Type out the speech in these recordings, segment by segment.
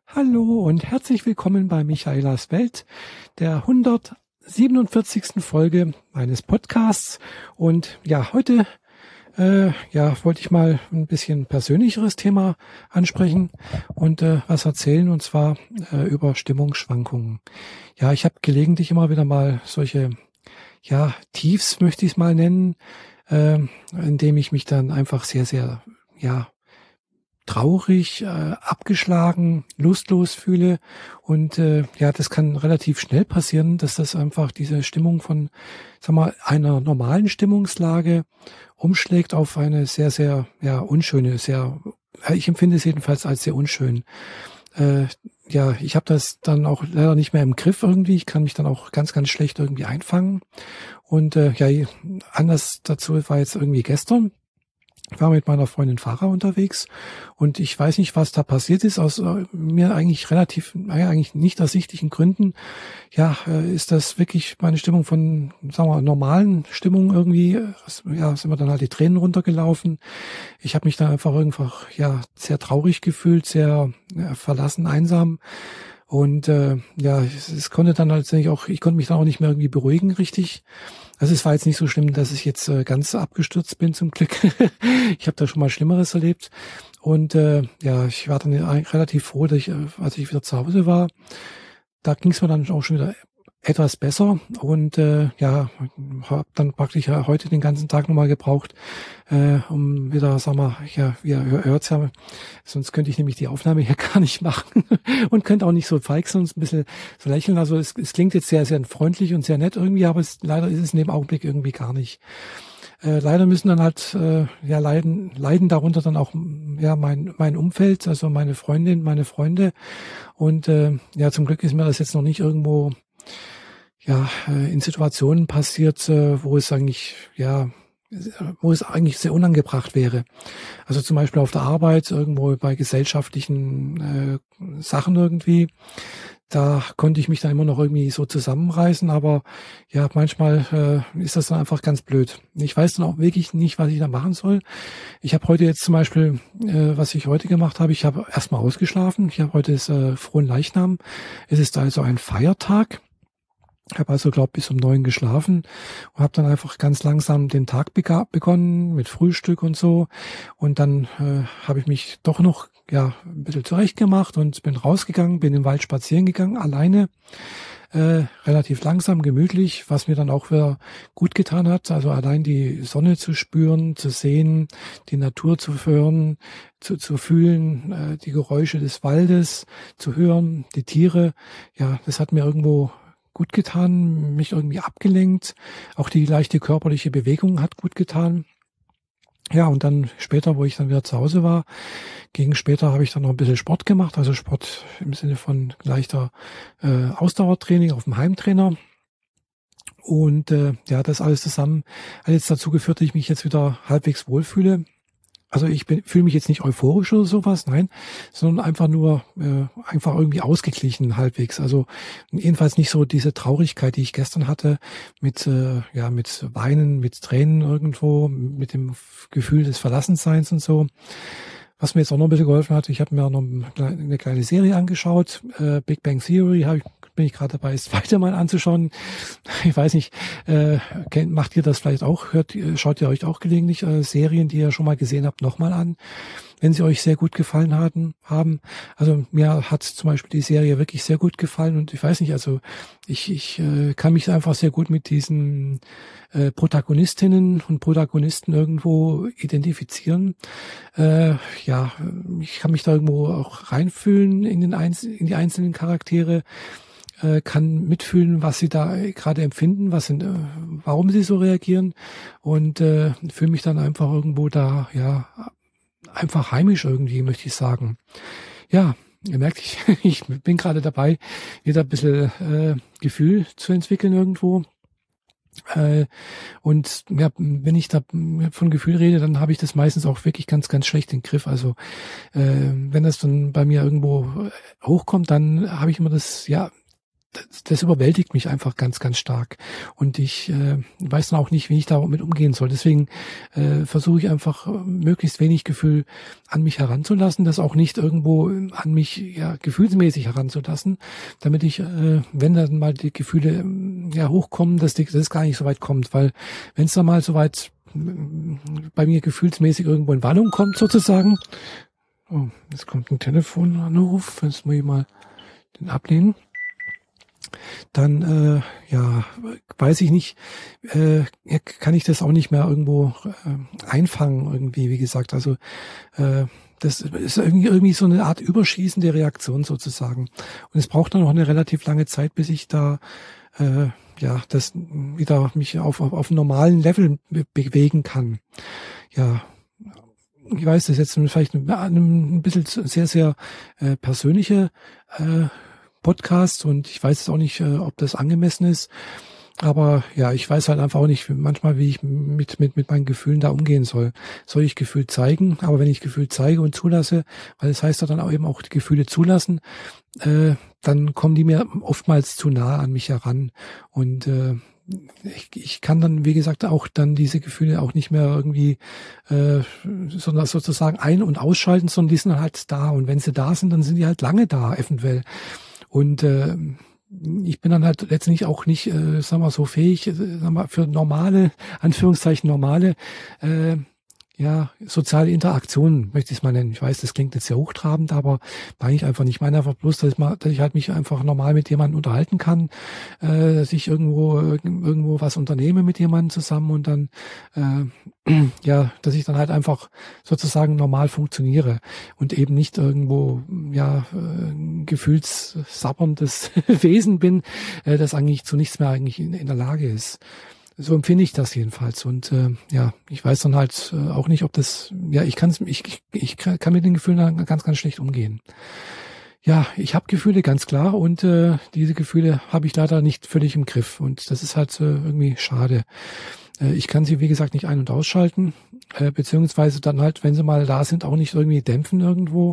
Hallo und herzlich willkommen bei Michaelas Welt, der 147. Folge meines Podcasts. Und ja, heute wollte ich mal ein bisschen persönlicheres Thema ansprechen und was erzählen, und zwar über Stimmungsschwankungen. Ja, ich habe gelegentlich immer wieder mal solche Tiefs, möchte ich es mal nennen, indem ich mich dann einfach sehr, sehr traurig, abgeschlagen, lustlos fühle. Und das kann relativ schnell passieren, dass das einfach diese Stimmung von, einer normalen Stimmungslage umschlägt auf eine sehr, sehr, unschöne, ich empfinde es jedenfalls als sehr unschön. Ich habe das dann auch leider nicht mehr im Griff irgendwie. Ich kann mich dann auch ganz, ganz schlecht irgendwie einfangen. Und anders dazu war jetzt irgendwie gestern. Ich war mit meiner Freundin Farah unterwegs und ich weiß nicht, was da passiert ist, aus mir eigentlich eigentlich nicht ersichtlichen Gründen. Ist das wirklich meine Stimmung von, normalen Stimmung irgendwie, sind mir dann halt die Tränen runtergelaufen. Ich habe mich dann einfach sehr traurig gefühlt, sehr verlassen, einsam. Und es konnte dann letztendlich auch, ich konnte mich dann auch nicht mehr irgendwie beruhigen richtig. Also es war jetzt nicht so schlimm, dass ich jetzt ganz abgestürzt bin, zum Glück. Ich habe da schon mal Schlimmeres erlebt. Und ich war dann relativ froh, dass als ich wieder zu Hause war, da ging es mir dann auch schon wieder etwas besser. Und habe dann praktisch heute den ganzen Tag nochmal gebraucht, um wieder, ihr hört's ja, sonst könnte ich nämlich die Aufnahme hier gar nicht machen und könnte auch nicht so feixen und ein bisschen so lächeln. Also es klingt jetzt sehr, sehr freundlich und sehr nett irgendwie, aber leider ist es in dem Augenblick irgendwie gar nicht. Leider müssen dann halt leiden darunter dann auch mein Umfeld, also meine Freundin, meine Freunde. Und zum Glück ist mir das jetzt noch nicht irgendwo in Situationen passiert, wo es eigentlich sehr unangebracht wäre. Also zum Beispiel auf der Arbeit, irgendwo bei gesellschaftlichen Sachen irgendwie. Da konnte ich mich dann immer noch irgendwie so zusammenreißen, aber manchmal ist das dann einfach ganz blöd. Ich weiß dann auch wirklich nicht, was ich da machen soll. Ich habe heute jetzt zum Beispiel, was ich heute gemacht habe, ich habe erstmal ausgeschlafen. Heute ist Fronleichnam. Es ist also ein Feiertag. Ich habe also, bis um 9 geschlafen und habe dann einfach ganz langsam den Tag begonnen mit Frühstück und so. Und dann habe ich mich doch noch ein bisschen zurecht gemacht und bin rausgegangen, bin im Wald spazieren gegangen, alleine, relativ langsam, gemütlich, was mir dann auch wieder gut getan hat. Also allein die Sonne zu spüren, zu sehen, die Natur zu hören, zu fühlen, die Geräusche des Waldes zu hören, die Tiere. Ja, das hat mir irgendwo gut getan, mich irgendwie abgelenkt. Auch die leichte körperliche Bewegung hat gut getan. Ja, und dann später, wo ich dann wieder zu Hause war, gegen später habe ich dann noch ein bisschen Sport gemacht, also Sport im Sinne von leichter Ausdauertraining auf dem Heimtrainer. Und das alles zusammen hat jetzt dazu geführt, dass ich mich jetzt wieder halbwegs wohlfühle. Also ich fühle mich jetzt nicht euphorisch oder sowas, nein, sondern einfach nur einfach irgendwie ausgeglichen halbwegs. Also jedenfalls nicht so diese Traurigkeit, die ich gestern hatte, mit Weinen, mit Tränen irgendwo, mit dem Gefühl des Verlassenseins und so. Was mir jetzt auch noch ein bisschen geholfen hat, ich habe mir noch eine kleine Serie angeschaut, Big Bang Theory, bin ich gerade dabei, es weiter mal anzuschauen. Ich weiß nicht, macht ihr das vielleicht auch? Schaut ihr euch auch gelegentlich Serien, die ihr schon mal gesehen habt, nochmal an, wenn sie euch sehr gut gefallen haben? Also mir hat zum Beispiel die Serie wirklich sehr gut gefallen und ich weiß nicht, also ich kann mich einfach sehr gut mit diesen Protagonistinnen und Protagonisten irgendwo identifizieren. Ich kann mich da irgendwo auch reinfühlen in die einzelnen Charaktere, kann mitfühlen, was sie da gerade empfinden, warum sie so reagieren und fühle mich dann einfach irgendwo da, einfach heimisch irgendwie, möchte ich sagen. Ja, ihr merkt, ich bin gerade dabei, wieder ein bisschen Gefühl zu entwickeln irgendwo. Und wenn ich da von Gefühl rede, dann habe ich das meistens auch wirklich ganz, ganz schlecht im Griff. Also wenn das dann bei mir irgendwo hochkommt, dann habe ich immer das, das überwältigt mich einfach ganz, ganz stark. Und ich weiß dann auch nicht, wie ich damit umgehen soll. Deswegen versuche ich einfach möglichst wenig Gefühl an mich heranzulassen, das auch nicht irgendwo an mich gefühlsmäßig heranzulassen, damit ich, wenn dann mal die Gefühle hochkommen, dass das gar nicht so weit kommt. Weil wenn es dann mal so weit bei mir gefühlsmäßig irgendwo in Wallung kommt sozusagen. Oh, jetzt kommt ein Telefonanruf, jetzt muss ich mal den ablehnen. Dann weiß ich nicht, kann ich das auch nicht mehr irgendwo einfangen irgendwie, wie gesagt. Also das ist irgendwie so eine Art überschießende Reaktion sozusagen. Und es braucht dann noch eine relativ lange Zeit, bis ich da das wieder mich auf einem normalen Level bewegen kann. Ja, ich weiß, das ist jetzt vielleicht ein bisschen sehr, sehr persönliche Podcast und ich weiß jetzt auch nicht, ob das angemessen ist. Aber ja, ich weiß halt einfach auch nicht manchmal, wie ich mit meinen Gefühlen da umgehen soll. Soll ich Gefühl zeigen? Aber wenn ich Gefühl zeige und zulasse, weil das heißt ja dann auch eben auch die Gefühle zulassen, dann kommen die mir oftmals zu nah an mich heran. Und ich kann dann, wie gesagt, auch dann diese Gefühle auch nicht mehr irgendwie sondern sozusagen ein- und ausschalten, sondern die sind halt da. Und wenn sie da sind, dann sind die halt lange da, eventuell. Und ich bin dann halt letztendlich auch nicht, so fähig, für normale, Anführungszeichen normale, soziale Interaktionen, möchte ich es mal nennen. Ich weiß, das klingt jetzt sehr hochtrabend, aber meine ich einfach nicht. Ich meine einfach bloß, dass ich halt mich einfach normal mit jemandem unterhalten kann, dass ich irgendwo was unternehme mit jemandem zusammen und dann, dass ich dann halt einfach sozusagen normal funktioniere und eben nicht irgendwo, gefühlssabberndes Wesen bin, das eigentlich zu nichts mehr eigentlich in der Lage ist. So empfinde ich das jedenfalls. Und ich weiß dann halt auch nicht, ob das, ich kann mit den Gefühlen dann ganz, ganz schlecht umgehen. Ja, ich habe Gefühle, ganz klar, und diese Gefühle habe ich leider nicht völlig im Griff. Und das ist halt irgendwie schade. Ich kann sie, wie gesagt, nicht ein- und ausschalten, beziehungsweise dann halt, wenn sie mal da sind, auch nicht irgendwie dämpfen irgendwo.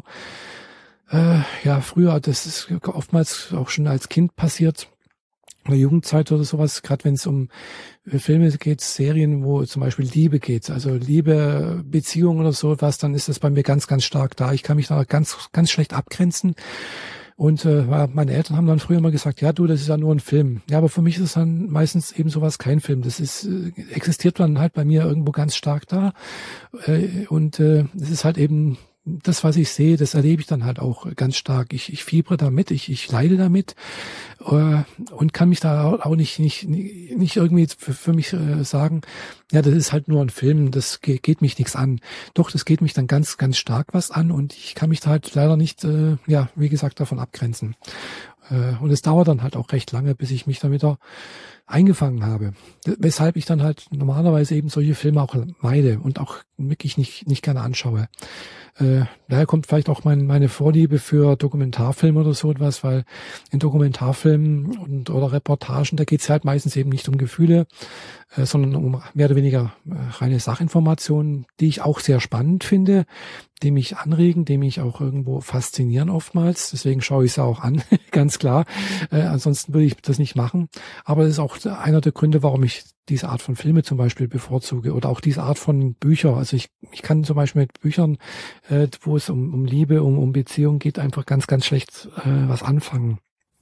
Früher, das ist oftmals auch schon als Kind passiert, in der Jugendzeit oder sowas, gerade wenn es um Filme geht, Serien, wo zum Beispiel Liebe geht, also Liebe, Beziehung oder sowas, dann ist das bei mir ganz, ganz stark da. Ich kann mich da ganz, ganz schlecht abgrenzen. Und meine Eltern haben dann früher mal gesagt, ja du, das ist ja nur ein Film. Ja, aber für mich ist es dann meistens eben sowas kein Film. Das ist existiert dann halt bei mir irgendwo ganz stark da. Und es ist halt eben das, was ich sehe, das erlebe ich dann halt auch ganz stark. Ich fiebere damit, ich leide damit und kann mich da auch nicht irgendwie für mich sagen, ja, das ist halt nur ein Film, das geht mich nichts an. Doch, das geht mich dann ganz, ganz stark was an und ich kann mich da halt leider nicht, wie gesagt, davon abgrenzen. Und es dauert dann halt auch recht lange, bis ich mich da wieder eingefangen habe. Weshalb ich dann halt normalerweise eben solche Filme auch meide und auch wirklich nicht gerne anschaue. Daher kommt vielleicht auch meine Vorliebe für Dokumentarfilme oder so etwas, weil in Dokumentarfilmen oder Reportagen, da geht's halt meistens eben nicht um Gefühle, sondern um mehr oder weniger reine Sachinformationen, die ich auch sehr spannend finde, die mich anregen, die mich auch irgendwo faszinieren oftmals. Deswegen schaue ich es auch an, ganz klar. Ansonsten würde ich das nicht machen. Aber das ist auch einer der Gründe, warum ich diese Art von Filme zum Beispiel bevorzuge oder auch diese Art von Bücher. Also ich kann zum Beispiel mit Büchern, wo es um Liebe, um Beziehung geht, einfach ganz, ganz schlecht was anfangen.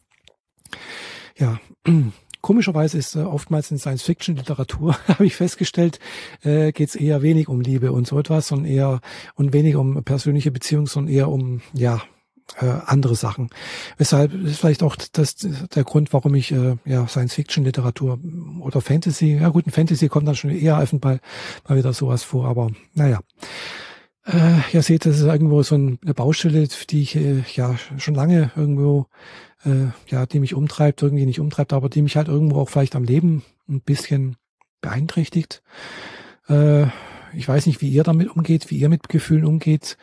Ja, komischerweise ist oftmals in Science-Fiction-Literatur, habe ich festgestellt, geht es eher wenig um Liebe und so etwas, sondern eher und weniger um persönliche Beziehungen, sondern eher um andere Sachen. Weshalb ist vielleicht auch der Grund, warum ich Science-Fiction-Literatur oder Fantasy, ja gut, in Fantasy kommt dann schon eher mal wieder sowas vor, aber naja. Ihr seht, das ist irgendwo so eine Baustelle, die ich schon lange irgendwo die mich umtreibt, irgendwie nicht umtreibt, aber die mich halt irgendwo auch vielleicht am Leben ein bisschen beeinträchtigt. Ich weiß nicht, wie ihr damit umgeht, wie ihr mit Gefühlen umgeht.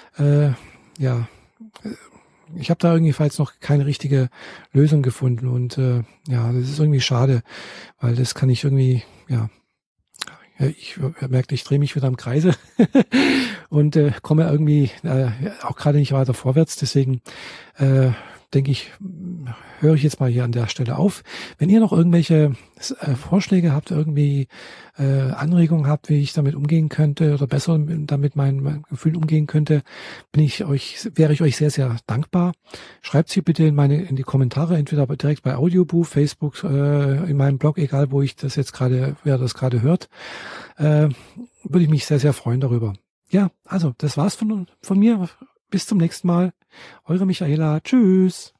Ich habe da irgendwie jetzt noch keine richtige Lösung gefunden und das ist irgendwie schade, weil das kann ich irgendwie, ich merke, ich drehe mich wieder im Kreise und komme irgendwie auch gerade nicht weiter vorwärts. Deswegen denke ich, höre ich jetzt mal hier an der Stelle auf. Wenn ihr noch irgendwelche Vorschläge habt, irgendwie Anregungen habt, wie ich damit umgehen könnte oder besser damit mein Gefühl umgehen könnte, wäre ich euch sehr, sehr dankbar. Schreibt sie bitte in die Kommentare, entweder direkt bei Audioboo, Facebook, in meinem Blog, egal wo ich das jetzt gerade, wer das gerade hört, würde ich mich sehr, sehr freuen darüber. Ja, also das war's von mir. Bis zum nächsten Mal. Eure Michaela. Tschüss.